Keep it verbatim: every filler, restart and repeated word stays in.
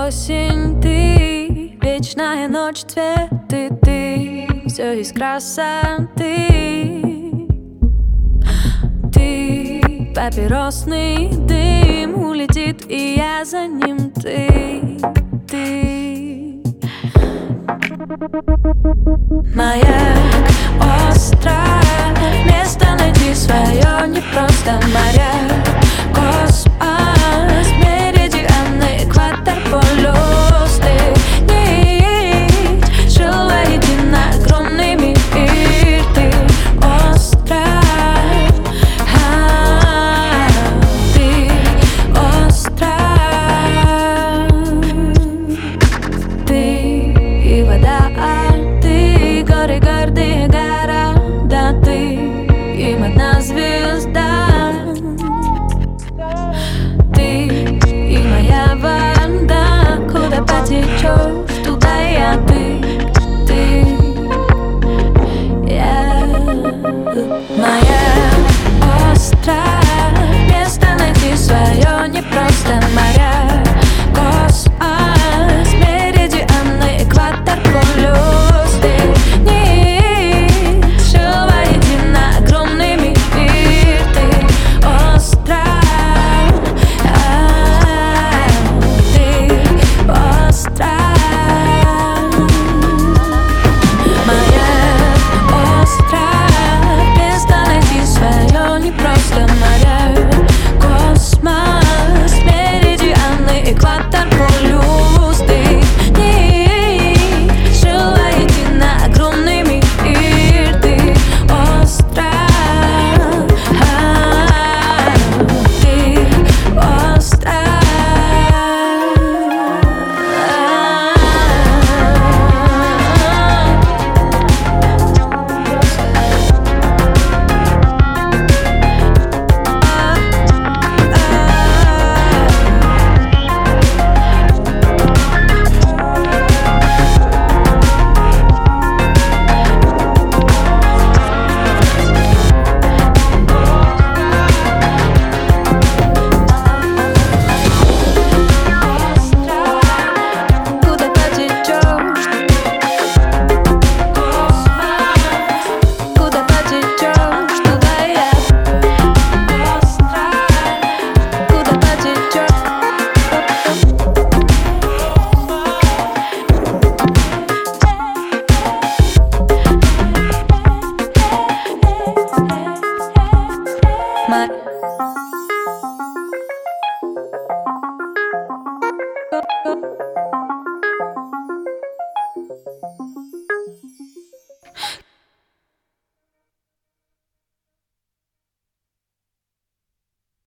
осень, ты, вечная ночь, цветы, ты, все из красоты. Ты, папиросный дым, улетит, и я за ним, ты, ты. Маяк, остров, место найти свое непросто. Моряк, космос, меридиан, экватор, полюс. Ты нить, жил воедино огромный мир. Ты остров, а, ты остров. Ты и вода, горы, гордые города, ты им одна звезда. Ты и моя вода, куда потечешь, туда и я, ты, ты, я, моя.